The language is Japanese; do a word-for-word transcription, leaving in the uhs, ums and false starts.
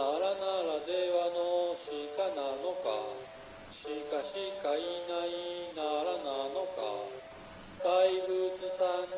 らならではの鹿なのか。鹿しかいないならなのか。大仏さん